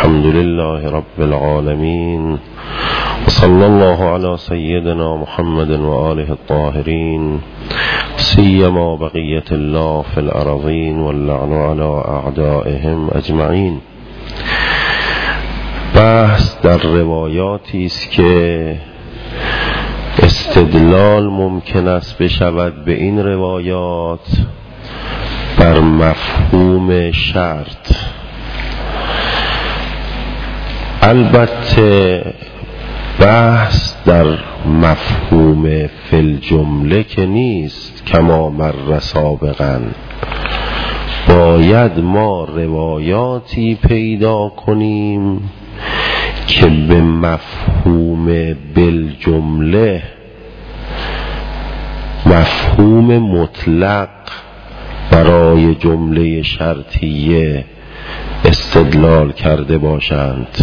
الحمد لله رب العالمين، وصلى الله على سيدنا محمد وآله الطاهرين، سيما بقية الله في الأرضين، واللعن على أعدائهم أجمعين. بحث در روایاتی است که استدلال ممکن است بشود به این روایات بر مفهوم شرط. البته بحث در مفهوم فی الجمله که نیست کما مر سابقا. باید ما روایاتی پیدا کنیم که به مفهوم بالجمله، مفهوم مطلق برای جمله شرطیه استدلال کرده باشند.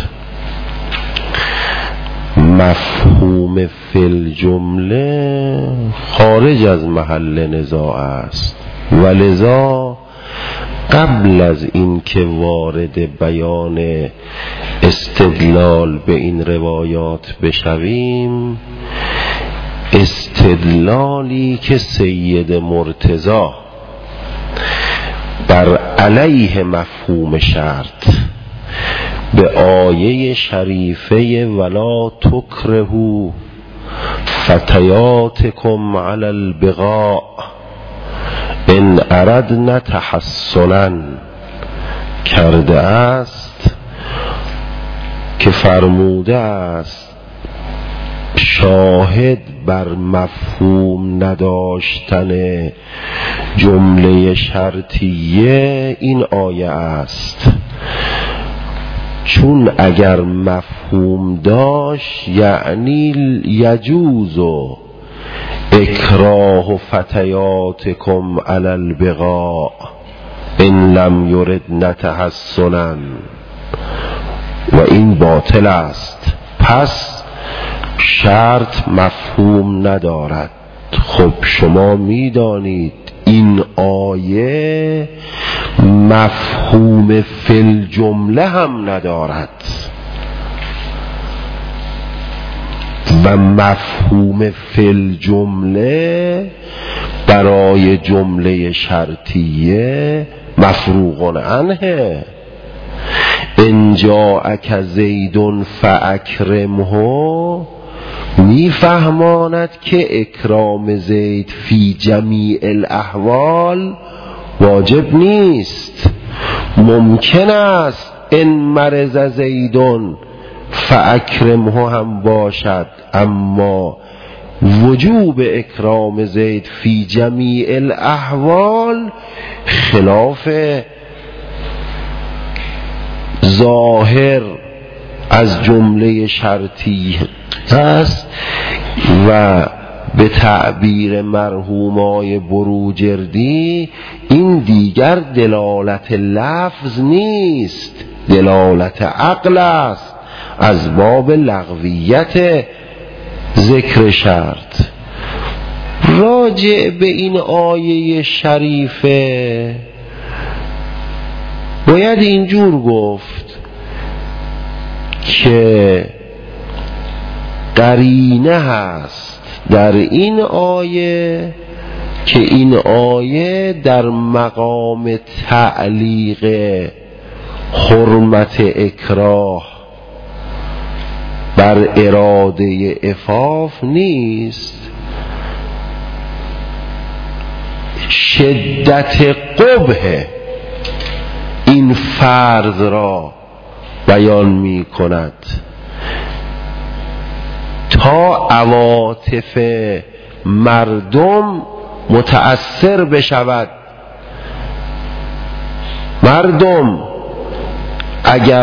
مفهوم فی الجمله خارج از محل نزاع است، ولذا قبل از این که وارد بیان استدلال به این روایات بشویم، استدلالی که سید مرتضی بر علیه مفهوم شرط به آیه شریفه ولا تکرهوا فتیاتکم علی البغاء ان اردنا تحصنا کرده است که فرموده است شاهد بر مفهوم نداشتن جمله شرطیه این آیه است، چون اگر مفهوم داشت یعنی یجوز اکراه فتیاتکم علی البغاء ان لم یردن تحصنا، و این باطل است. پس شرط مفهوم ندارد. خب شما میدانید این آیه مفهوم فی الجمله هم ندارد و مفهوم فی الجمله برای جمله شرطیه مفروغ عنه. ان جاءک زید فاکرمه میفهماند که اکرام زید فی جمیع الاحوال واجب نیست. ممکن است ان مرض زیدون فاکرمه هم باشد، اما وجوب اکرام زید فی جمیع الاحوال خلاف ظاهر از جمله شرطی است و به تعبیر مرحومای بروجردی این دیگر دلالت لفظ نیست، دلالت عقل است، از باب لغویت ذکر شرط. راجع به این آیه شریفه باید اینجور گفت که قرینه هست در این آیه که این آیه در مقام تعلیق حرمت اکراه بر اراده عفاف نیست، شدت قبح این فرض را بیان می کند تا عواطف مردم متأثر بشود. مردم اگر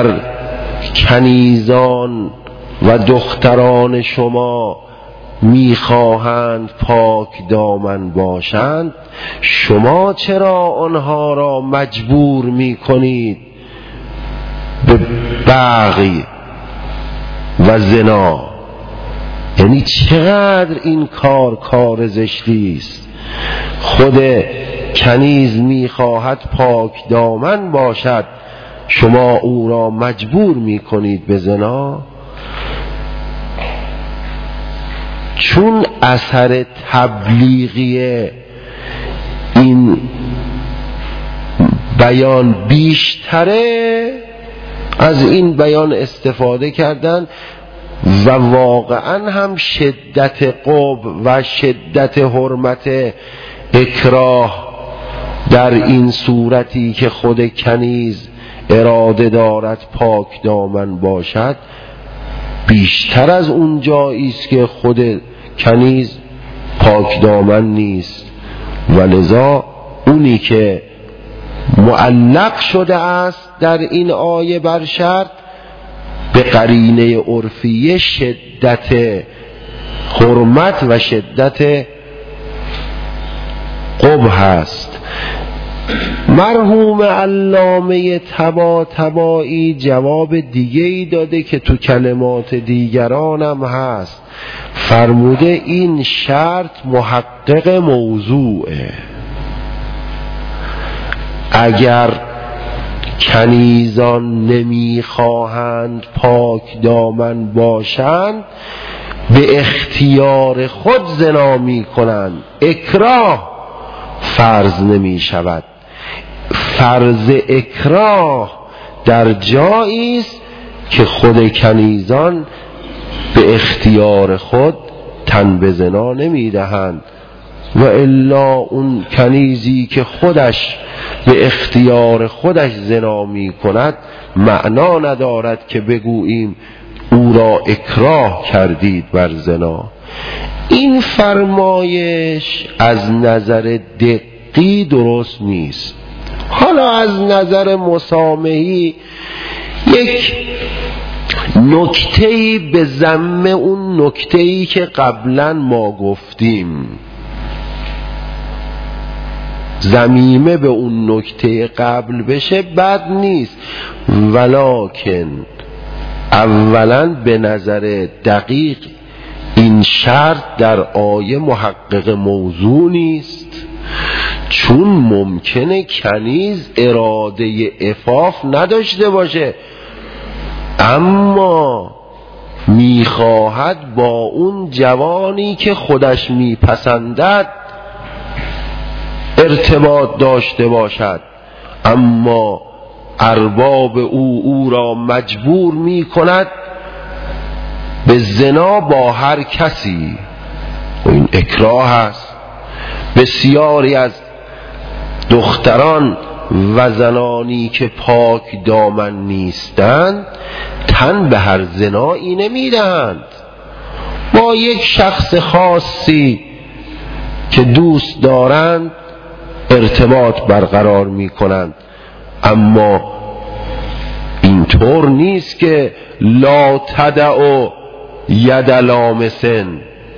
کنیزان و دختران شما میخواهند پاک دامن باشند، شما چرا آنها را مجبور میکنید به بغی و زنا؟ یعنی چقدر این کار زشتی است. خود کنیز میخواهد پاک دامن باشد، شما او را مجبور می کنید به زنا، چون اثر تبلیغی این بیان بیشتره، از این بیان استفاده کردن و واقعا هم شدت قب و شدت حرمت اکراه در این صورتی که خود کنیز اراده دارد پاک دامن باشد بیشتر از اون جایی است که خود کنیز پاک دامن نیست، و لذا اونی که معلق شده است در این آیه بر شرط به قرینه عرفی شدت حرمت و شدت قبح است. مرحوم علامه طباطبایی جواب دیگه‌ای داده که تو کلمات دیگرانم هست، فرموده این شرط محقق موضوعه. اگر کنیزان نمیخواهند پاک دامن باشند به اختیار خود زنا میکنند، اکراه فرض نمی شود. فرض اکراه در جایی است که خود کنیزان به اختیار خود تن به زنا نمی دهند، و الا اون کنیزی که خودش به اختیار خودش زنا می کند معنا ندارد که بگوییم او را اکراه کردید بر زنا. این فرمایش از نظر دقیق درست نیست. حالا از نظر مسامحی یک نکته‌ای به ضم اون نکته‌ای که قبلا ما گفتیم، ضمیمه به اون نکته قبل بشه بد نیست، ولکن اولا به نظر دقیق این شرط در آیه محقق موضوع نیست، چون ممکنه کنیز اراده عفاف نداشته باشه اما میخواهد با اون جوانی که خودش میپسندد ارتباط داشته باشد، اما ارباب او را مجبور می کند به زنا با هر کسی. و این اکراه است. بسیاری از دختران و زنانی که پاک دامن نیستند تن به هر زنایی نمی دهند، با یک شخص خاصی که دوست دارند ارتباط برقرار می کنند، اما اینطور نیست که لا تدعو ید لامسن.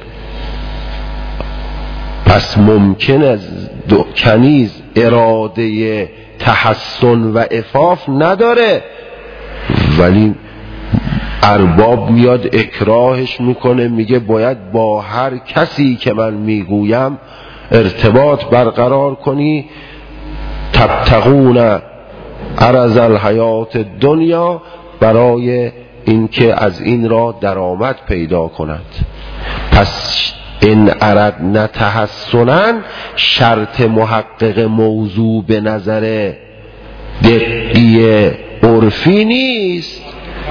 پس ممکن است کنیز اراده تحسن و عفاف نداره ولی ارباب میاد اکراهش میکنه، میگه باید با هر کسی که من میگویم ارتباط برقرار کنی، تبتغون عرض الحیات دنیا، برای اینکه از این را درآمد پیدا کند. پس این اردنا تحسنا شرط محقق موضوع به نظر دقیق عرفی نیست.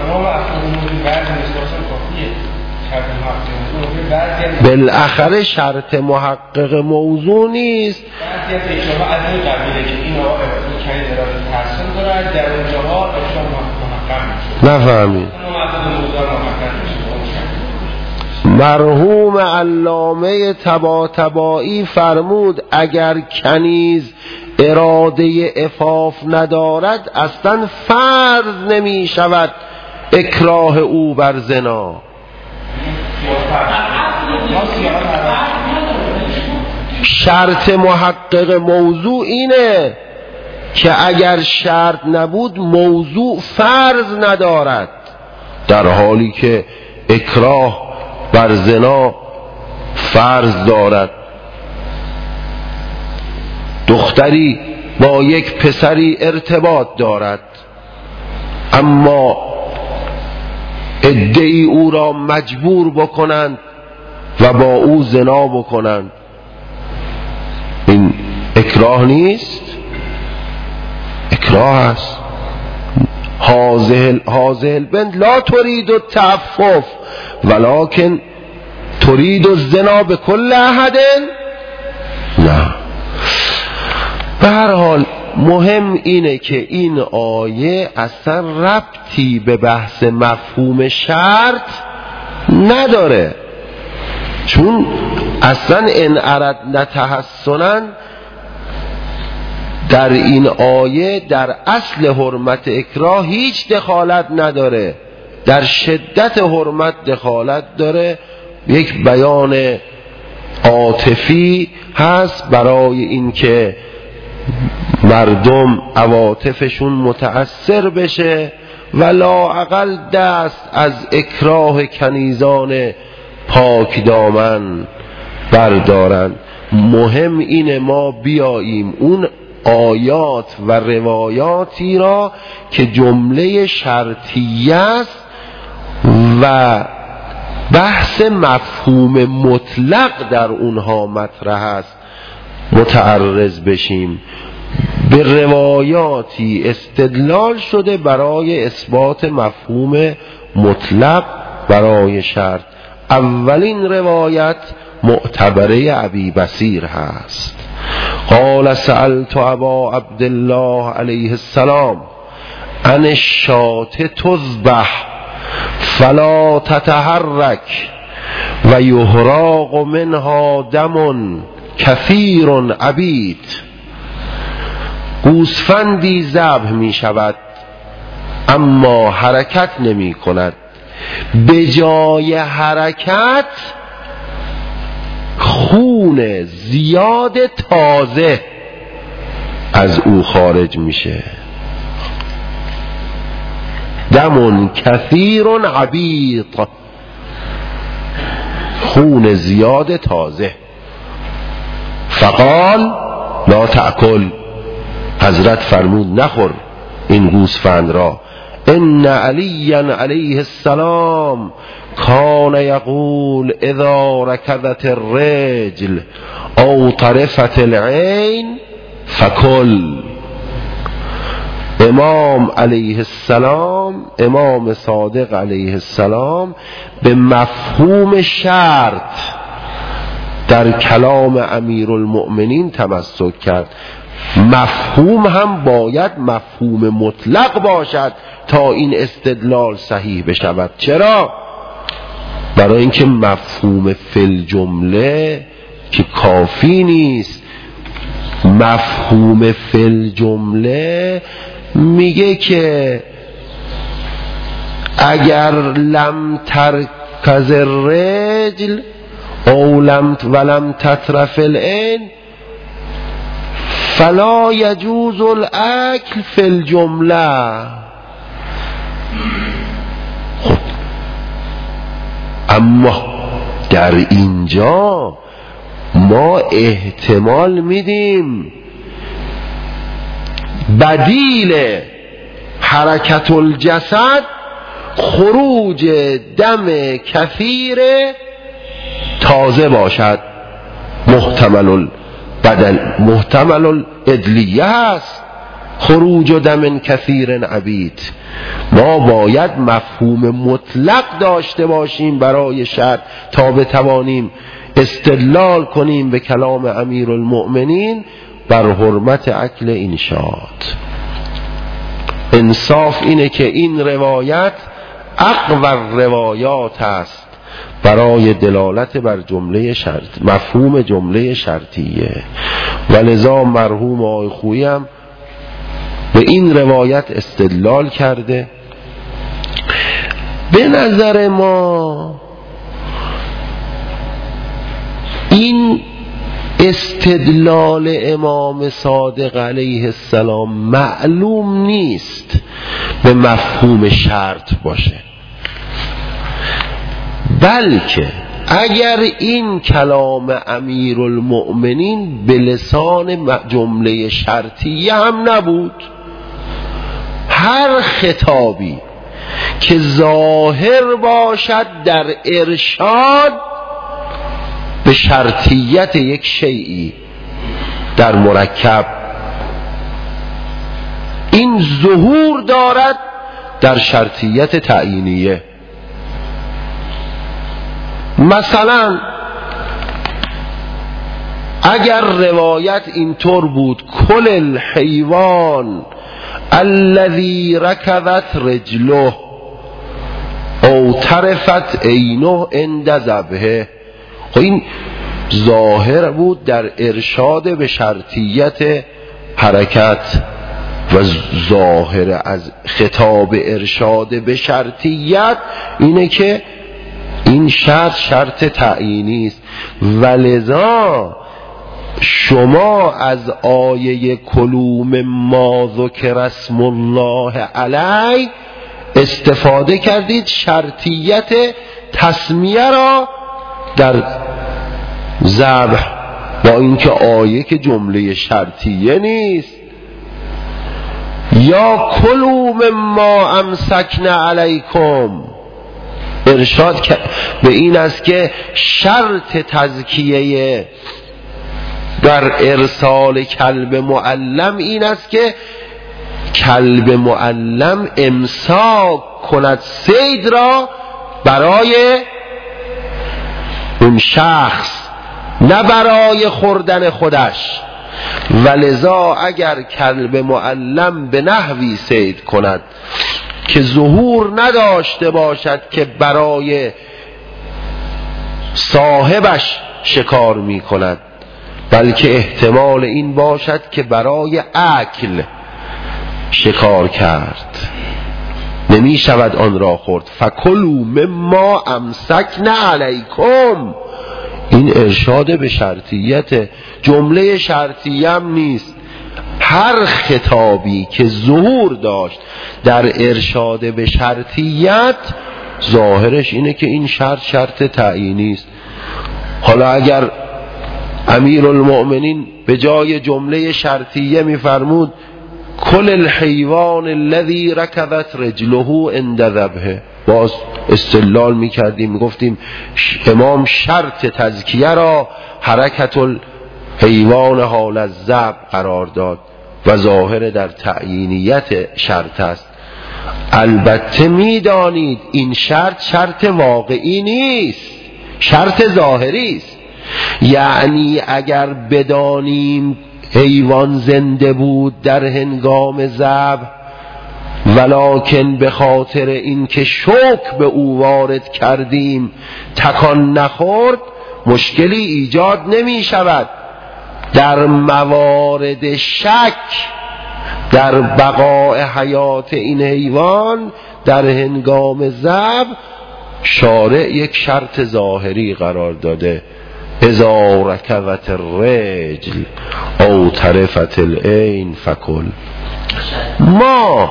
بالاخره شرط محقق موضوع نیست. نفهمید؟ مرحوم علامه طباطبایی فرمود اگر کنیز اراده عفاف ندارد اصلا فرض نمی شود اکراه او بر زنا. شرط محقق موضوع اینه که اگر شرط نبود موضوع فرض ندارد، در حالی که اکراه بر زنا فرض دارد. دختری با یک پسری ارتباط دارد، اما عده‌ای او را مجبور بکنند و با او زنا بکنند، این اکراه نیست؟ اکراه است. هذه البنت لا تريد التعفف ولكن تريد الزنا بكل احد. نه، به هر حال مهم اینه که این آیه اصلا ربطی به بحث مفهوم شرط نداره، چون اصلا ان اردنا تحسنا در این آیه در اصل حرمت اکراه هیچ دخالت نداره، در شدت حرمت دخالت داره. یک بیان عاطفی هست برای اینکه مردم عواطفشون متأثر بشه و لااقل دست از اکراه کنیزان پاک دامن بردارن. مهم اینه ما بیاییم اون آیات و روایاتی را که جمله شرطیه است و بحث مفهوم مطلق در اونها مطرح است متعرض بشیم. به روایاتی استدلال شده برای اثبات مفهوم مطلق برای شرط. اولین روایت معتبره ابی بصیر هست. قال سألت ابا عبدالله علیه السلام عن الشاة تذبح فلا تتحرک و یهراق منها دم کثیر عبید. گوسفندی ذبح می شود اما حرکت نمی کند، به جای حرکت خون زیاد تازه از او خارج میشه. دم کثیر عبیط، خون زیاد تازه. فقال لا تأکل، حضرت فرمود نخور این گوسفند را. ان علی علیه السلام کان یقول اذا رکضت الرجل او طرفت العین فکل. امام علیه السلام، امام صادق علیه السلام به مفهوم شرط در کلام امیرالمؤمنین تمسک کرد. مفهوم هم باید مفهوم مطلق باشد تا این استدلال صحیح بشود. چرا؟ برای اینکه مفهوم فی الجمله که کافی نیست. مفهوم فی الجمله میگه که اگر لم ترکز الرجل او ولم تطرف العین فلا یجوز الاکل فی الجمله. خب اما در اینجا ما احتمال میدیم بدیل حرکت الجسد خروج دم کثیر تازه باشد. محتمل الادلیه هست خروج دم کثیر عبید. ما باید مفهوم مطلق داشته باشیم برای شرط تا بتوانیم استدلال کنیم به کلام امیرالمؤمنین بر حرمت اکل این شات. انصاف اینه که این روایت اقوی روایات است برای دلالت بر جمله شرط، مفهوم جمله شرطیه. ولذا مرحوم آقای خویی هم به این روایت استدلال کرده. به نظر ما این استدلال امام صادق علیه السلام معلوم نیست به مفهوم شرط باشه، بلکه اگر این کلام امیرالمؤمنین به لسان جمله شرطیه هم نبود، هر خطابی که ظاهر باشد در ارشاد به شرطیت یک شیئی در مرکب، این ظهور دارد در شرطیت تعیینیه. مثلا اگر روایت اینطور بود کل الحیوان الذی رکضت رجله او طرفت عینه عند ذبحه، این ظاهر بود در ارشاد به شرطیت حرکت و ظاهر از خطاب ارشاد به شرطیت اینه که این شرط تعیینی است. ولذا شما از آیه کلوم ما ذکر اسم الله علی استفاده کردید شرطیت تسمیه را در ذبح، با اینکه آیه که جمله شرطیه نیست. یا کلوم ما امسکن علیکم، ارشاد به این است که شرط تزکیه در ارسال کلب معلم این است که کلب معلم امساک کند صید را برای اون شخص، نه برای خوردن خودش. ولذا اگر کلب معلم به نحوی صید کند که ظهور نداشته باشد که برای صاحبش شکار می کند، بلکه احتمال این باشد که برای اکل شکار کرد، نمی شود آن را خورد. فکلوا مما امسکن علیکم، این ارشاد به شرطیت، جمله شرطیه هم نیست. هر خطابی که ظهور داشت در ارشاد به شرطیت ظاهرش اینه که این شرط تعیینی است. حالا اگر امیرالمؤمنین به جای جمله شرطیه میفرمود کل الحیوان الذی رکضت رجله عند ذبحه، باز استدلال میکردیم، میگفتیم امام شرط تزکیه را حرکت الحیوان حال الذبح قرار داد و ظاهر در تعیینیت شرط است. البته میدانید این شرط واقعی نیست، شرط ظاهری است. یعنی اگر بدانیم حیوان زنده بود در هنگام ذبح ولکن به خاطر اینکه شوک به او وارد کردیم تکان نخورد، مشکلی ایجاد نمی شود. در موارد شک در بقاء حیات این حیوان در هنگام ذبح شارع یک شرط ظاهری قرار داده، اذا رکضت الرجل او طرفت العین فکل. ما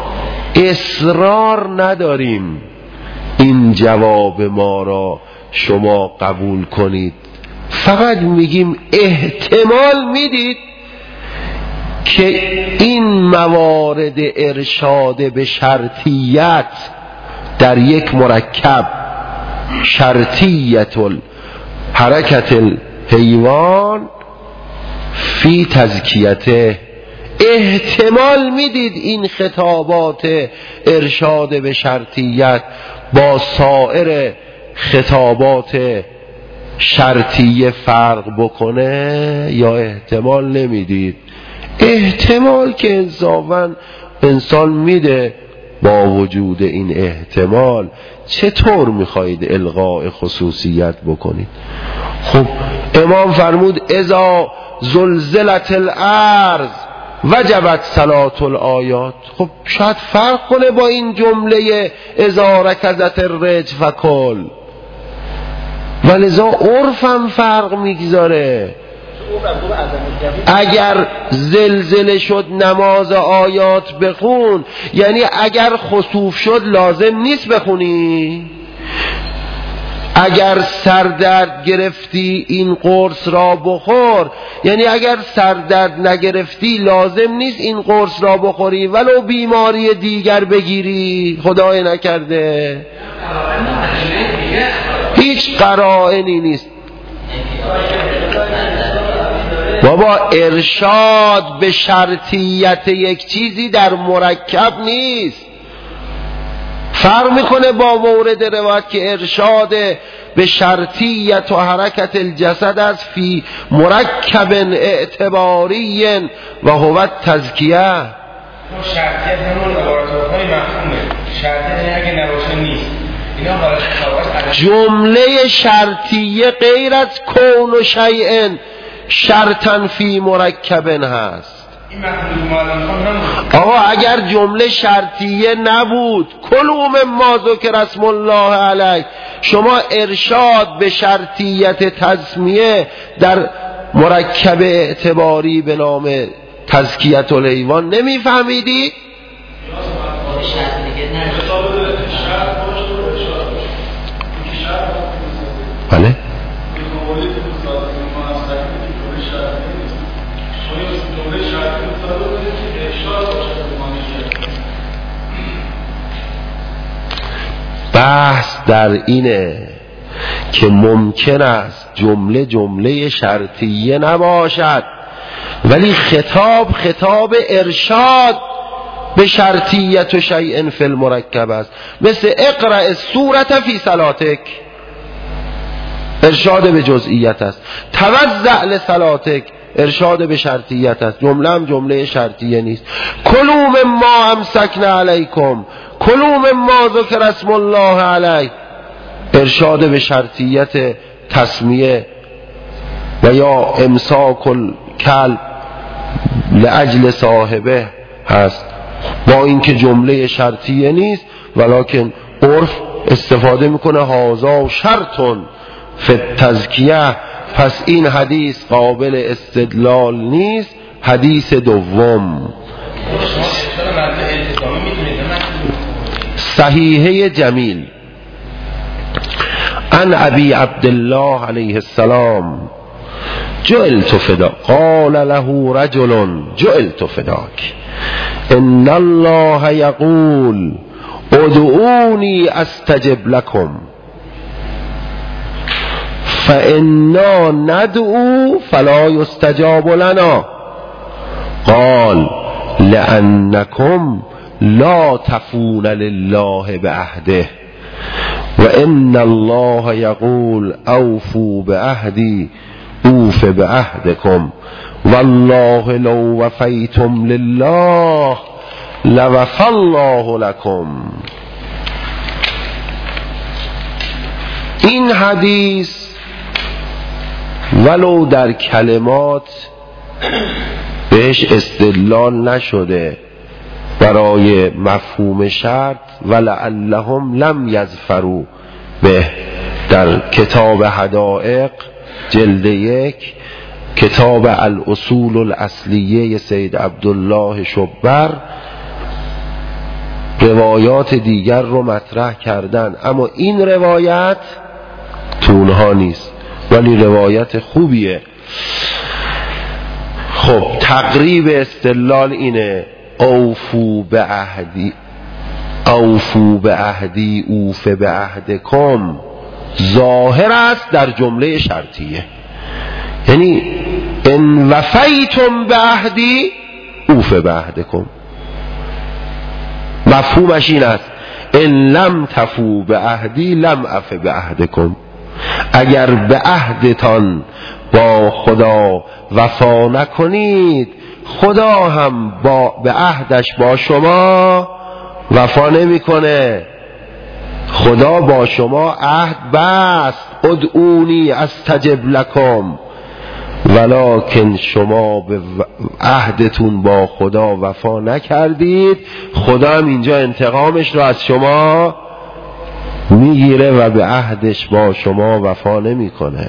اصرار نداریم این جواب ما را شما قبول کنید، فقط میگیم احتمال میدید که این موارد ارشاد به شرطیت در یک مرکب شرطیت حرکت الحیوان فی تزکیته، احتمال میدید این خطابات ارشاد به شرطیت با سایر خطابات شرطیه فرق بکنه یا احتمال نمیدید؟ احتمال که انصافاً انسان میده. با وجود این احتمال چطور میخواهید الغاء خصوصیت بکنید؟ خب امام فرمود اذا زلزلت الارض وجبت صلاة الآیات. خب شاید فرق کنه با این جمله اذا رکضت الرجل فکل، ولذا عرفم فرق میگذاره. اگر زلزله شد نماز آیات بخون، یعنی اگر خسوف شد لازم نیست بخونی. اگر سردرد گرفتی این قرص را بخور، یعنی اگر سردرد نگرفتی لازم نیست این قرص را بخوری ولو بیماری دیگر بگیری، خدای نکرده. هیچ قرائنی نیست بابا. ارشاد به شرطیت یک چیزی در مرکب نیست، فرق میکنه با مورد روایت که ارشاد به شرطیت و حرکت الجسد است فی مرکب اعتباری و هو تزکیه. شرطیت همون لابراتوارهای مفهومه، شرطیت اگه نباشه نیست. جمله شرطیه غیر از کون و شیء شرطا فی مرکب هست. آقا اگر جمله شرطیه نبود کلوا مما ذکر اسم الله علیه، شما ارشاد به شرطیت تسمیه در مرکب اعتباری به نام تزکیت الحیوان نمیفهمیدی؟ بله بحث در اینه که ممکن است جمله شرطیه نباشد ولی خطاب ارشاد به شرطیت و شیء فی المرکب است، مثل اقرأ السورة فی صلاتک، ارشاد به جزئیت است. توضأ لصلاتک، ارشاد به شرطیت است، جمله هم جمله شرطیه نیست. کلوا مما امسکنا علیکم، کلوا مما ذکر اسم الله علیه، ارشاد به شرطیت تسمیه. و یا امساک الکلب لاجل صاحبه هست، با اینکه جمله شرطیه نیست ولکن عرف استفاده میکنه هازا شرطن فی التزکیه، پس این حدیث قابل استدلال نیست. حدیث دوم صحیحه جمیل عن ابی عبدالله علیه السلام جعلت فداک، قال له رجل جعلت فداک ان الله یقول ادعونی استجب لكم فإنا ندعو فلا يستجاب لنا، قال لأنكم لا تفون لله بعهده وإن الله يقول أوفوا بعهدي أوف بعهدكم والله لو وفيتم لله لوفى الله لكم. این حدیث ولو در کلمات بهش استدلال نشده برای مفهوم شرط ولعلهم لم یظفروا به، در کتاب حدائق جلد 1 کتاب الاصول الاصلیه سید عبدالله شبر روایات دیگر رو مطرح کردن، اما این روایت تو اونها نیست ولی روایت خوبیه. خب تقریب استدلال اینه اوفو به عهدی، اوفو به عهدی اوف به عهدکم ظاهر است در جمله شرطیه، یعنی ان وفیتم به عهدی اوف به عهدکم، مفهومش این است ان لم تفو به عهدی لم اف به عهدکم، اگر به عهدتان با خدا وفا نکنید خدا هم به عهدش با شما وفا نمیکنه. خدا با شما عهد بست ادعونی استجب لکم، ولکن شما به عهدتون با خدا وفا نکردید، خدا هم اینجا انتقامش رو از شما میگیره و به عهدش با شما وفا نمیکنه.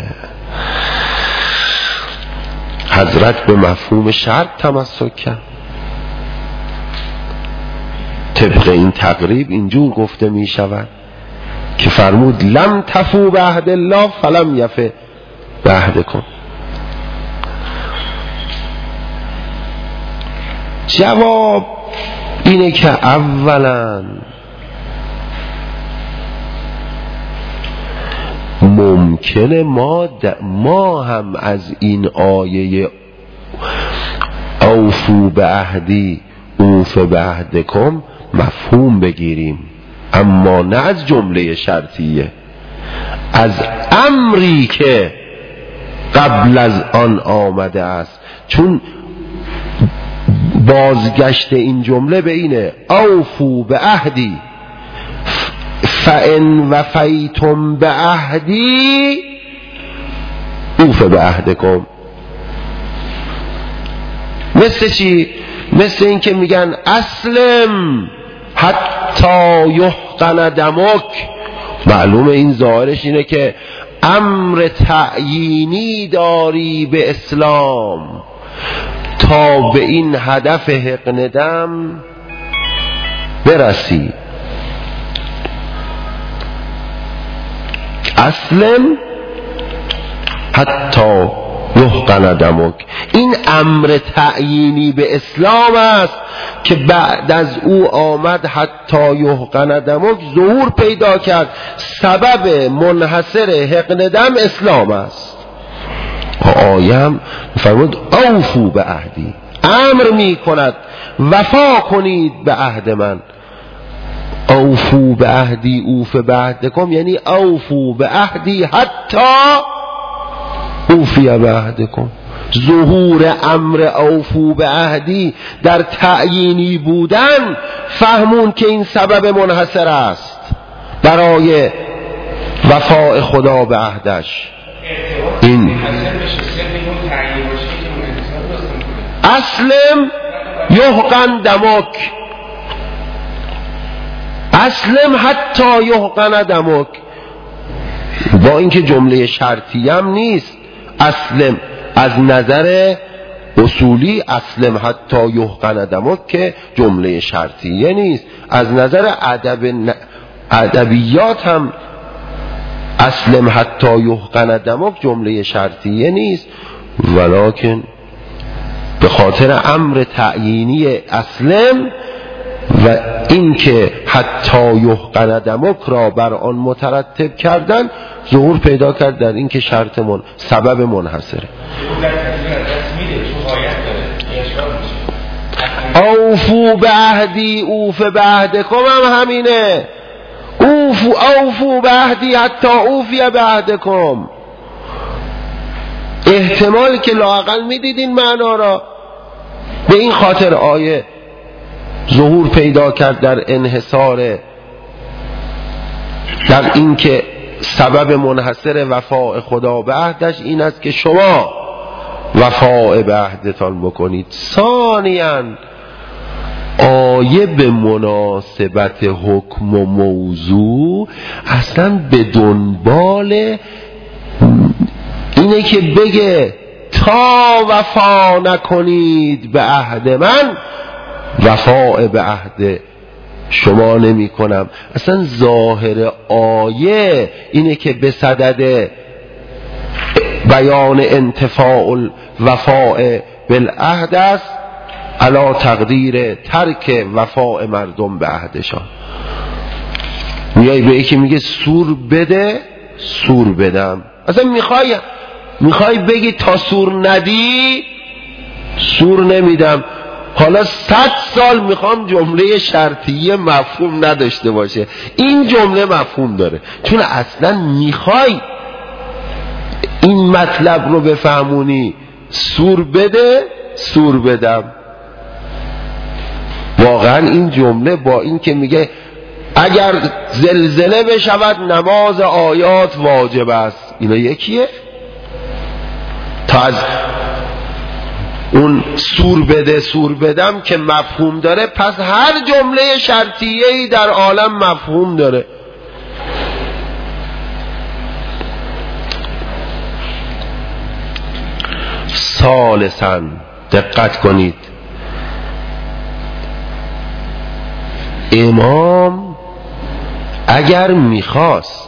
حضرت به مفهوم شرط تمسک کرد، طبق این تقریب اینجور گفته می شود که فرمود لم تفو به عهد الله فلم یفه به عهدکم. جواب اینه که اولا ممکنه ما هم از این آیه اوفو به عهدی اوف به عهدکم مفهوم بگیریم، اما نه از جمله شرطیه، از امری که قبل از آن آمده است. چون بازگشت این جمله به اینه اوفو به عهدی فان وفیتم به عهدی اوف به عهدکم. مثل چی؟ مثل این که میگن اسلم حتی یحقن دمک. معلومه این ظاهرش اینه که امر تعیینی داری به اسلام تا به این هدف حقن دم برسی. اسلم حتی یحقن دمک، این امر تعیینی به اسلام است که بعد از او آمد حتی یحقن دمک ظهور پیدا کرد. سبب منحصر حقن دم اسلام است. آیه هم فرمود اوفو به عهدی، امر می کند وفا کنید به عهد من. اوفو به عهدی اوف به عهدکم یعنی اوفو به عهدی حتی اوفی به عهدکم. ظهور امر اوفو به عهدی در تعیینی بودن فهمون که این سبب منحصر است برای وفاء خدا به عهدش. این اسلم یحقن دمک، اسلم حتی یحقن دمک، با اینکه جمله شرطی هم نیست. اسلم از نظر اصولی اسلم حتی یحقن دمک که جمله شرطیه نیست، از نظر ادبیات هم اسلم حتی یحقن دمک جمله شرطیه نیست، ولکن به خاطر امر تعیینی اسلم و اینکه حتی یحقن دمک را بر آن مترتب کردن ظهور پیدا کرد در اینکه شرط سبب منحصره. اوفو به عهدی اوف به عهدکم هم همینه. اوفو به عهدی حتی اوفی به عهدکم. احتمال که لااقل میدید این معنا را، به این خاطر آیه ظهور پیدا کرد در انحصار، در این که سبب منحصر وفاء خدا به عهدش این است که شما وفاء به عهدتان بکنید. ثانیاً آیه به مناسبت حکم و موضوع اصلا به دنبال اینه که بگه تا وفا نکنید به عهد من وفاء به عهد شما نمی کنم. اصلا ظاهر آیه اینه که به صدد بیان انتفاع الوفاء بالعهد است علا تقدیر ترک وفاء مردم به عهدشان. میای به یکی میگه سور بده، سور بدم. اصلا میخوای بگی تا سور ندی، سور نمیدم. حالا 100 سال میخوام جمله شرطیه مفهوم نداشته باشه، این جمله مفهوم داره، چون اصلا میخوای این مطلب رو بفهمونی سور بده، سور بدم. واقعا این جمله با این که میگه اگر زلزله بشود نماز آیات واجب است، اینا یکیه؟ تا از اون سور بده سور بدم که مفهوم داره، پس هر جمله شرطیه‌ای در عالم مفهوم داره. ثالثاً دقت کنید، امام اگر میخواست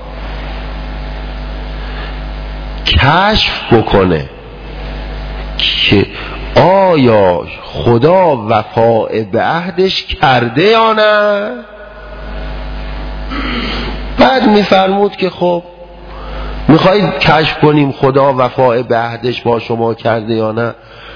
کشف بکنه که آیا خدا وفا به عهدش کرده یا نه، بعد میفرمود که خب میخواید کشف کنیم خدا وفا به عهدش با شما کرده یا نه،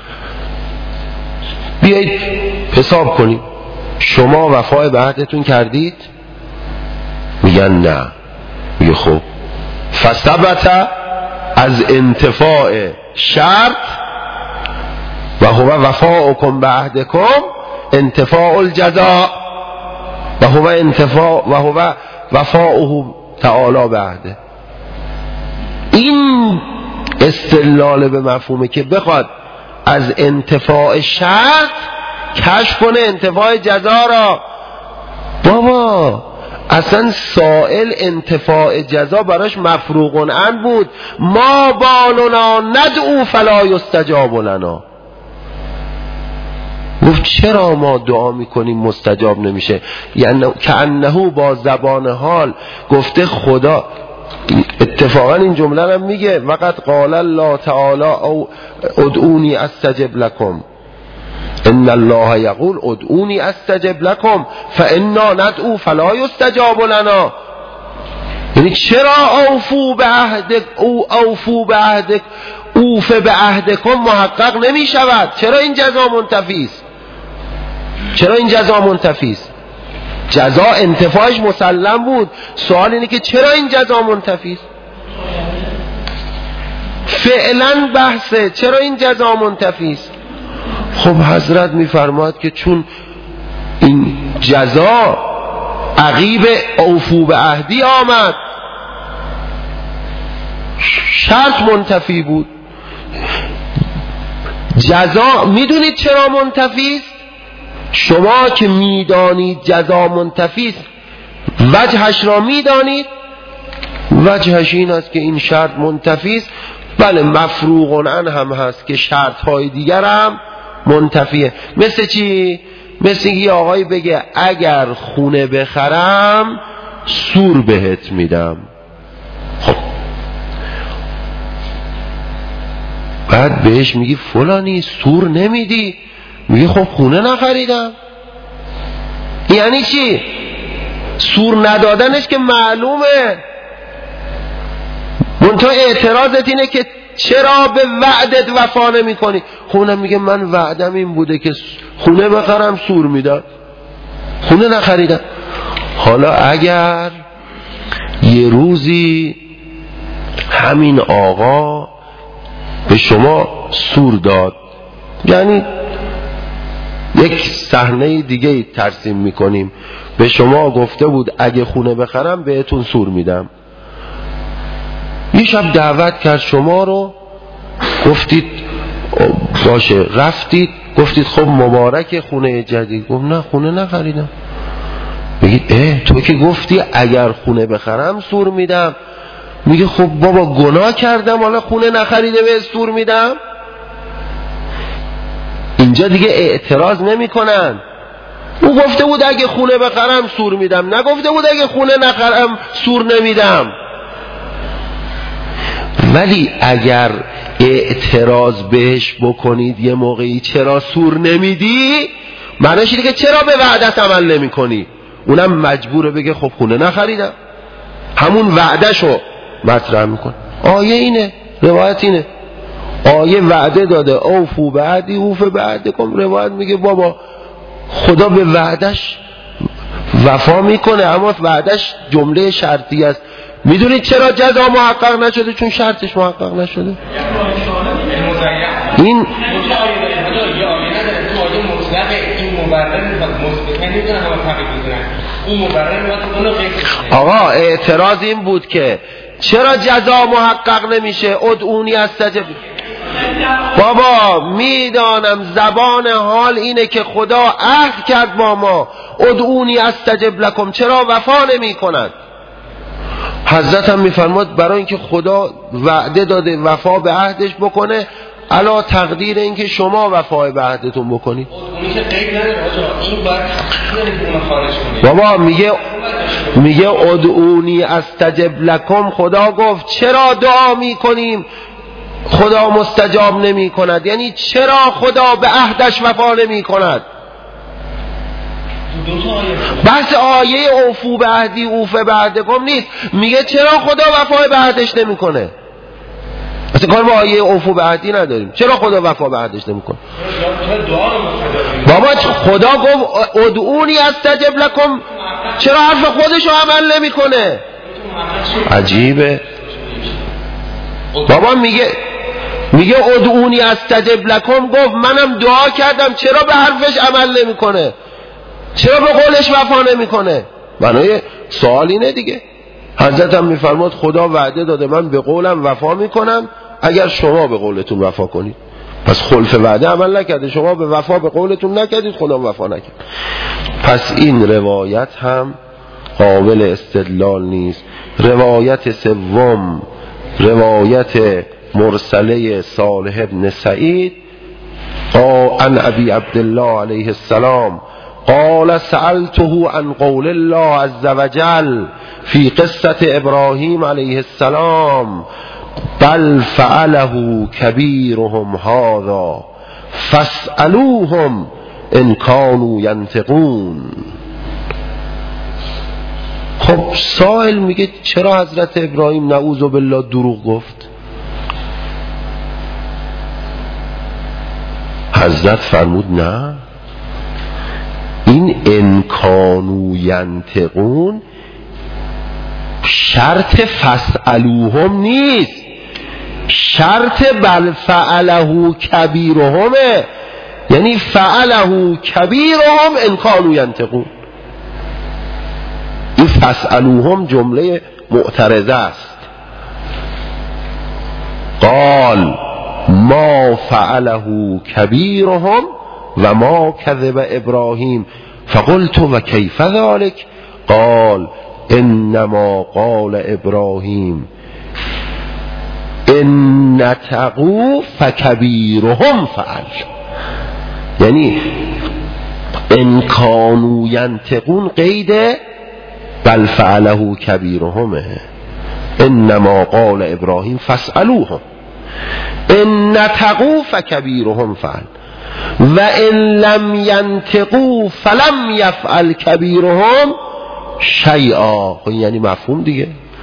بیایید حساب کنیم شما وفا به عهدتون کردید؟ میگن نه. میگه خب فثبت از انتفاع شرط و هو وفاؤکم به عهدکم انتفاع الجزاء و هو وفاؤه تعالی به عهده. این استدلال به مفهومه که بخواد از انتفاع شرط کشف کنه انتفاع جزا را. بابا اصلا سائل انتفاع جزا براش مفروغ عنه بود. ما بالنا ندعو فلا یستجاب لنا. گفت چرا ما دعا میکنیم مستجاب نمیشه؟ یعنی کأنه با زبان حال گفته خدا. اتفاقا این جمله هم میگه وقد قال الله تعالی او ادعونی استجب لکم، ان الله یقول ادعونی استجب لکم فانا ندعو فلا یستجاب لنا. یعنی چرا اوفو به عهدک اوف به عهدکم محقق نمی شود؟ چرا این جزا منتفی است؟ چرا این جزا منتفی است؟ جزا انتفاعش مسلم بود. سوال اینه که چرا این جزا منتفی است؟ فعلا بحثه چرا این جزا منتفی است؟ خب حضرت میفرماد که چون این جزا عقیب اوفو به عهدی آمد، شرط منتفی بود. جزا میدونید چرا منتفی است؟ شما که میدانید جزا منتفی است وجهش را میدانید؟ وجهش این است که این شرط منتفی است. بله مفروغ عنه هم هست که شرط های دیگر هم منتفیه. مثل چی؟ مثل یه آقای بگه اگر خونه بخرم سور بهت میدم. خب بعد بهش میگی فلانی سور نمیدی، میگه خب خونه نخریدم. یعنی چی؟ سور ندادنش که معلومه، منتها اعتراضت اینه که چرا به وعدت وفا نمی کنی؟ خونه میگه من وعدم این بوده که خونه بخرم سور میدم، خونه نخریدم. حالا اگر یه روزی همین آقا به شما سور داد، یعنی یک صحنه دیگه ترسیم میکنیم، به شما گفته بود اگه خونه بخرم بهتون سور میدم، یه شب دعوت کرد شما رو، گفتید باشه، رفتید گفتید خب مبارک خونه جدید، گفت نه خونه نخریدم. بگید تو که گفتی اگر خونه بخرم سور میدم. میگه خب بابا گناه کردم حالا خونه نخریده به سور میدم. اینجا دیگه اعتراض نمی کنن. او گفته بود اگه خونه بخرم سور میدم، نگفته بود اگه خونه نخرم سور نمیدم. ولی اگر اعتراض بهش بکنید یه موقعی چرا سور نمیدی، معنیش اینه که چرا به وعدت عمل نمی کنی. اونم مجبوره بگه خب خونه نخریدم، همون وعدشو مطرح میکن. آیه اینه، روایت اینه، آیه وعده داده اوفو بعدی اوف بعدکم. روایت میگه بابا خدا به وعدش وفا میکنه، اما وعدش جمله شرطی است. میدونید چرا جزا محقق نشده؟ چون شرطش محقق نشده. این آقا اعتراض این بود که چرا جزا محقق نمیشه؟ ادعونی استجب. بابا میدانم زبان حال اینه که خدا عهد کرد با ما ادعونی استجب لکم، چرا وفا نمی کند؟ حضرت هم میفرماد برای اینکه خدا وعده داده وفا به عهدش بکنه، علا تقدیر این که شما وفای به عهدتون بکنید. اونی که قید نداره آجا این باید تحقیق کنه اون خارج کنه. بابا میگه ادعونی استجب لکم. خدا گفت چرا دعا میکنیم خدا مستجاب نمی کند؟ یعنی چرا خدا به عهدش وفا نمی کند؟ بحث آیه اوفو به عهدی اوفه به عهدکم نیست، میگه چرا خدا وفای به عهدش نمی کنه. اصلا کار با آیه اوفو به عهدی نداریم. چرا خدا وفا به عهدش نمی کنه؟ بابا خدا گفت ادعونی استجب لکم، چرا حرف خودشو عمل نمی کنه؟ عجیبه. بابا میگه ادعونی استجب لکم، گفت منم دعا کردم چرا به حرفش عمل نمی کنه؟ چرا به قولش وفا نمی کنه؟ معنای سوال اینه دیگه. حضرت هم میفرماد خدا وعده داده من به قولم وفا میکنم اگر شما به قولتون وفا کنید. پس خلف وعده عمل نکرده، شما به وفا به قولتون نکردید، خدا وفا نکرد. پس این روایت هم قابل استدلال نیست. روایت سوم روایت مرسله صالح ابن سعید عن ابی عبدالله علیه السلام قال سألته عن قول الله عز وجل في قصة ابراهیم علیه السلام بل فعله كبيرهم هذا فاسألوهم ان كانوا ينطقون. خب سائل میگه چرا حضرت ابراهیم نعوذ بالله دروغ گفت؟ حضرت فرمود نه، این ان کانوا ینطقون شرط فاسألوهم نیست، شرط بل فعله کبیرهمه. یعنی فعله کبیرهم ان کانوا ینطقون. این فاسألوهم جمله معترضه است. قال ما فعله کبیرهم و ما کذب ابراهیم فقلت و کیف ذلك قال انما قال ابراهیم ان نطقوا فکبیرهم فعل. یعنی ان کانوا ینطقون قید بل فعله کبیرهم، انما قال ابراهیم فاسألوهم ان نطقوا فکبیرهم فعل و ان لم ینطقوا فلم یفعل کبیرهم شیئا. یعنی مفهوم دیگه.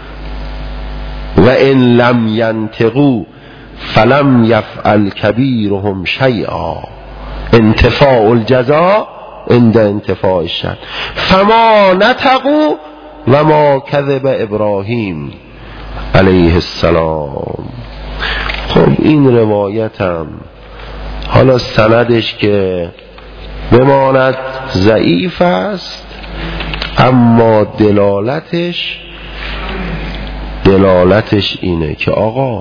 و ان لم ینطقوا فلم یفعل کبیرهم شیئا انتفاء الجزاء عند انتفاء الشر فما نطقوا و ما کذب ابراهیم علیه السلام. خب این روایتم حالا سندش که بماند ضعیف است، اما دلالتش اینه که آقا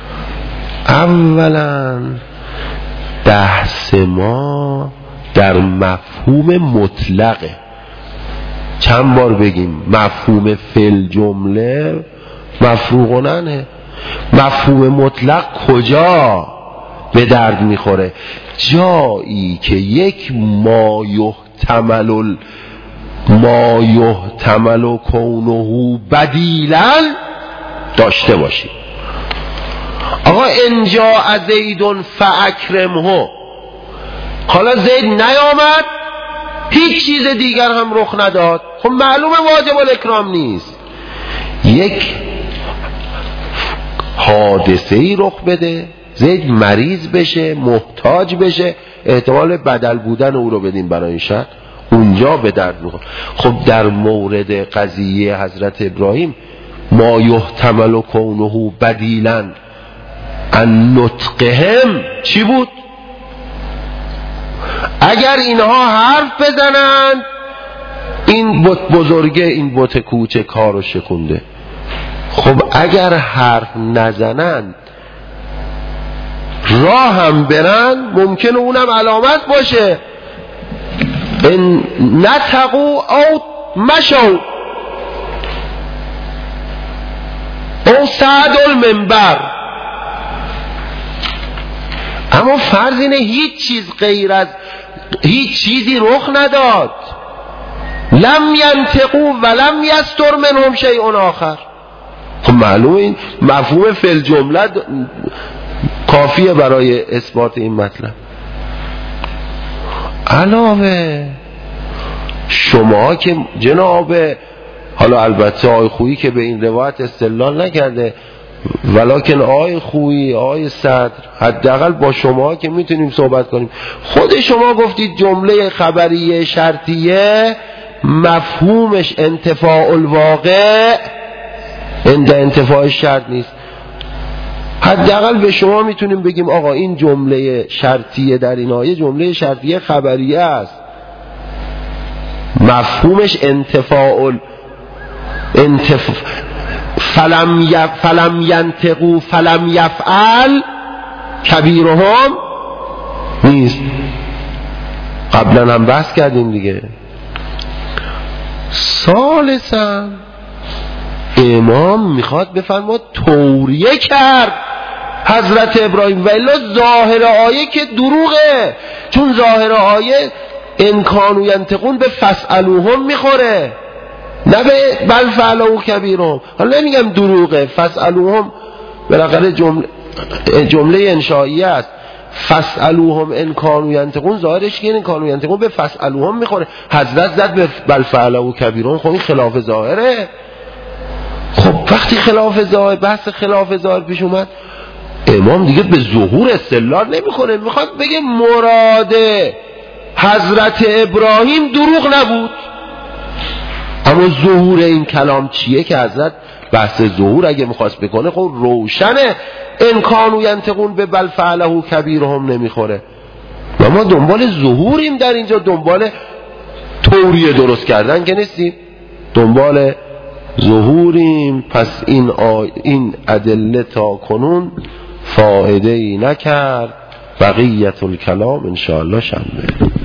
اولا بحث ما در مفهوم مطلقه. چند بار بگیم مفهوم فعل جمله مفروغننه. مفهوم مطلق کجا به درد میخوره؟ جایی که یک ما یحتمل کونه بدیلا داشته باشی. آقا انجا زیدون فاکرمه، حالا زید نیامد، هیچ چیز دیگر هم رخ نداد، خب معلومه واجب الاکرام نیست. یک حادثه ای رخ بده، زید مریض بشه، محتاج بشه، احتمال بدل بودن او رو بدیم برای این شرط، اونجا به درد میخوره. خب در مورد قضیه حضرت ابراهیم ما یحتمل کونه بدیلا ان نطقهم چی بود؟ اگر اینها حرف بزنند این بت بزرگه این بت کوچه کارو شکونده. خب اگر حرف نزنند راه هم برن ممکنه اونم علامت باشه. ان نطقوا او مشوا او صعدوا المنبر. اما فرض اینه هیچ چیز غیر از هیچ چیزی رخ نداد. لم ینطقوا ولم یستر منهم شیء آخر. خب معلومه این مفهوم فی الجمله کافیه برای اثبات این مطلب. علاوه شما که جناب، حالا البته آقای خویی که به این روایت استدلال نکرده، ولکن آقای خویی، آقای صدر، حداقل با شما که میتونیم صحبت کنیم، خود شما گفتید جمله خبریه شرطیه مفهومش انتفاع الواقع عند انتفاع شرط نیست. حداقل به شما میتونیم بگیم آقا این جمله شرطیه در این آیه جمله شرطیه خبریه است، مفهومش انتفاع فلم ینطقوا فلم یفعل کبیرهم نیست. قبلا هم بحث کردیم دیگه. ثالثاً امام میخواد بفرماد توریه کرد حضرت ابراهیم، و الا ظاهر آیه که دروغه، چون ظاهر آیه ان کانوا ینطقون به فاسالوهم میخوره، نه به بل فعلوا کبیرهم. حالا نمیگم دروغه، فاسالوهم بالاخره جمله انشائیه است. فاسالوهم ان کانوا ینطقون ظاهرش که ان کانوا ینطقون به فاسالوهم میخوره، حضرت زد به بل فعلوا کبیرهم. خب این خلاف ظاهره. خب وقتی خلاف ظاهر، بحث خلاف ظاهر پیش اومد، امام دیگه به ظهور استدلال نمیکنه، میخواد بگه مراد حضرت ابراهیم دروغ نبود، اما ظهور این کلام چیه که حضرت بحث ظهور اگه میخواست بکنه خب روشنه ان کانوا ینطقون به بل فعله کبیرهم نمیخوره. و ما دنبال ظهوریم در اینجا، دنبال توریه درست کردن که نیستیم، دنبال ظهوریم. پس این ادله تا کنون فایده ای نکرد. بقیت الکلام انشاءالله شنبه.